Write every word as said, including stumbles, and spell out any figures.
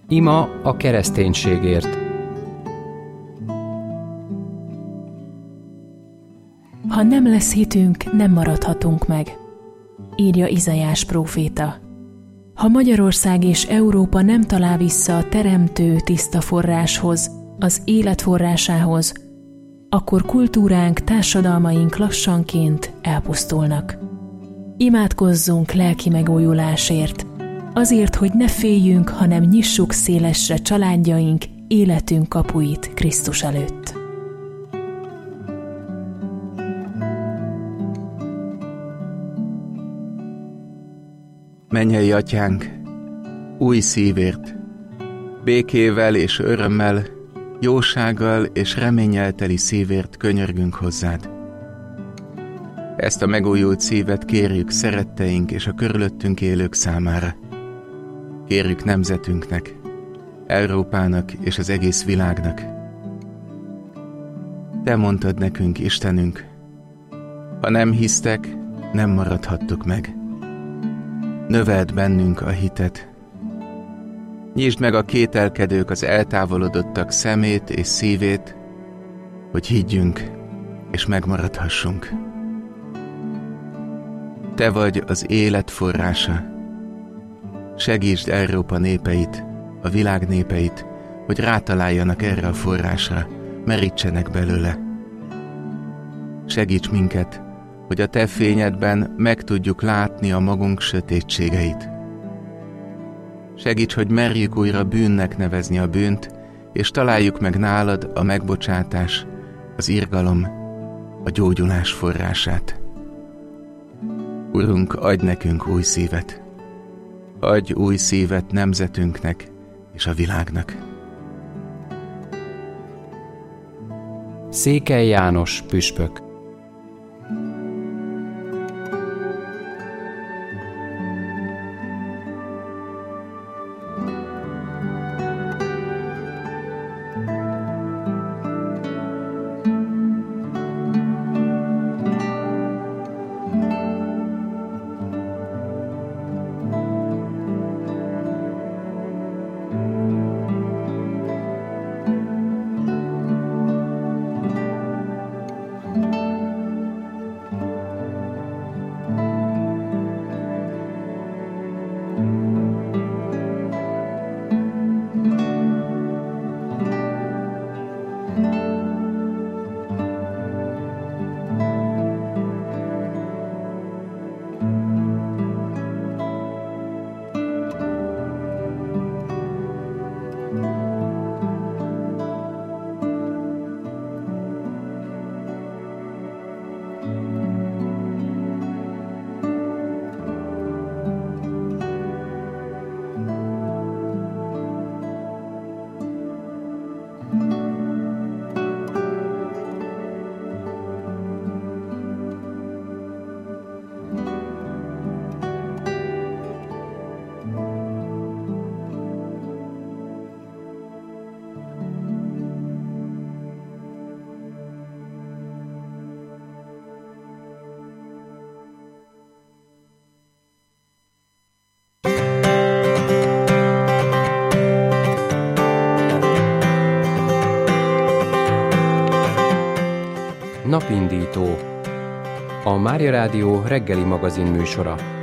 Ima a kereszténységért. Ha nem lesz hitünk, nem maradhatunk meg, írja Izaiás próféta. Ha Magyarország és Európa nem talál vissza a teremtő tiszta forráshoz, az élet forrásához, akkor kultúránk, társadalmaink lassanként elpusztulnak. Imádkozzunk lelki megújulásért, azért, hogy ne féljünk, hanem nyissuk szélesre családjaink, életünk kapuit Krisztus előtt. Mennyei Atyánk, új szívért, békével és örömmel, jósággal és reménnyel teli szívért könyörgünk hozzád. Ezt a megújult szívet kérjük szeretteink és a körülöttünk élők számára. Kérjük nemzetünknek, Európának és az egész világnak. Te mondtad nekünk, Istenünk, ha nem hisztek, nem maradhattok meg. Növeld bennünk a hitet. Nyisd meg a kételkedők, az eltávolodottak szemét és szívét, hogy higgyünk és megmaradhassunk. Te vagy az élet forrása. Segítsd Európa népeit, a világ népeit, hogy rátaláljanak erre a forrásra, merítsenek belőle. Segíts minket, hogy a Te fényedben meg tudjuk látni a magunk sötétségeit. Segíts, hogy merjük újra bűnnek nevezni a bűnt, és találjuk meg nálad a megbocsátás, az irgalom, a gyógyulás forrását. Urunk, adj nekünk új szívet. Adj új szívet nemzetünknek és a világnak. Székely János püspök. Napindító. A Mária Rádió reggeli magazin műsora.